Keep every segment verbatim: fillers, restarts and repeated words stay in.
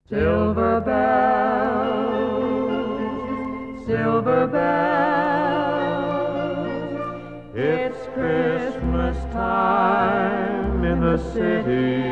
Silver bells, silver bells, it's Christmas time in the city.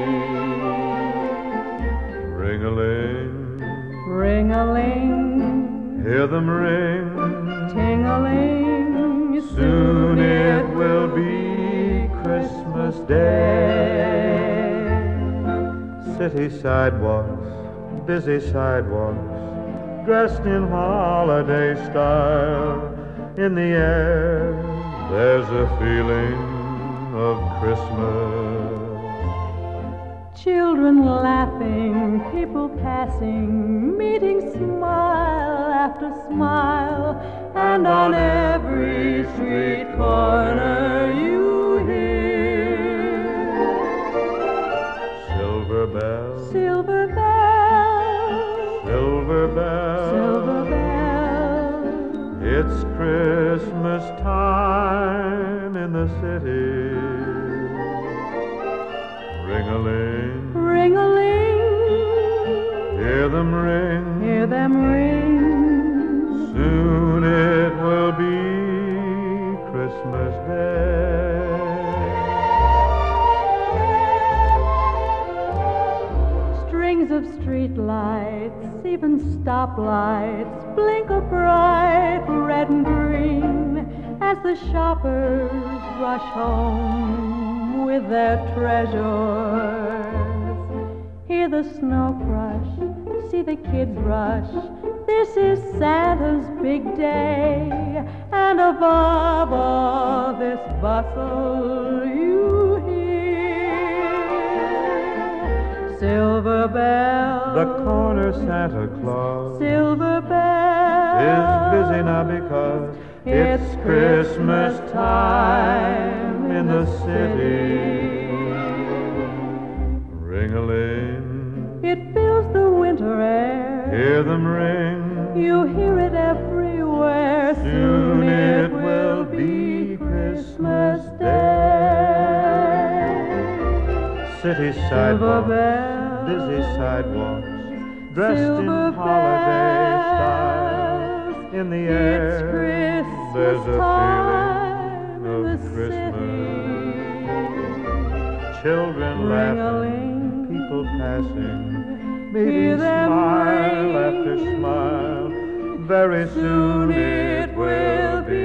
Ring-a-ling, ring-a-ling, hear them ring. Ting-a-ling, soon it will be Christmas Day. City sidewalks, busy sidewalks, dressed in holiday style. In the air, there's a feeling of Christmas. Children laughing, people passing, meeting smile after smile, and on every street corner you hear silver bells, silver bells, silver bells, silver bells. It's Christmas time in the city. Ring-a-ling, ring-a-ling, hear them ring, hear them ring. soon it will be Christmas Day. Strings of street lights, even stoplights, blink a bright red and green as the shoppers rush home with their treasures. Hear the snow crush, see the kids rush. This is Santa's big day, and above all this bustle you hear silver bells. The corner Santa Claus Silver bells is busy now because it's Christmas time in the city. Ring-a-ling, it fills the winter air. hear them ring. You hear it everywhere. Soon it will be Christmas Day. City sidewalks, bells, busy sidewalks, dressed in silver holiday style. bells. In the It's air, Christmas there's a time feeling in of the Christmas. Children laughing, Ring-a-ling, people passing, hear meeting them smile ring. after smile. Very soon it will be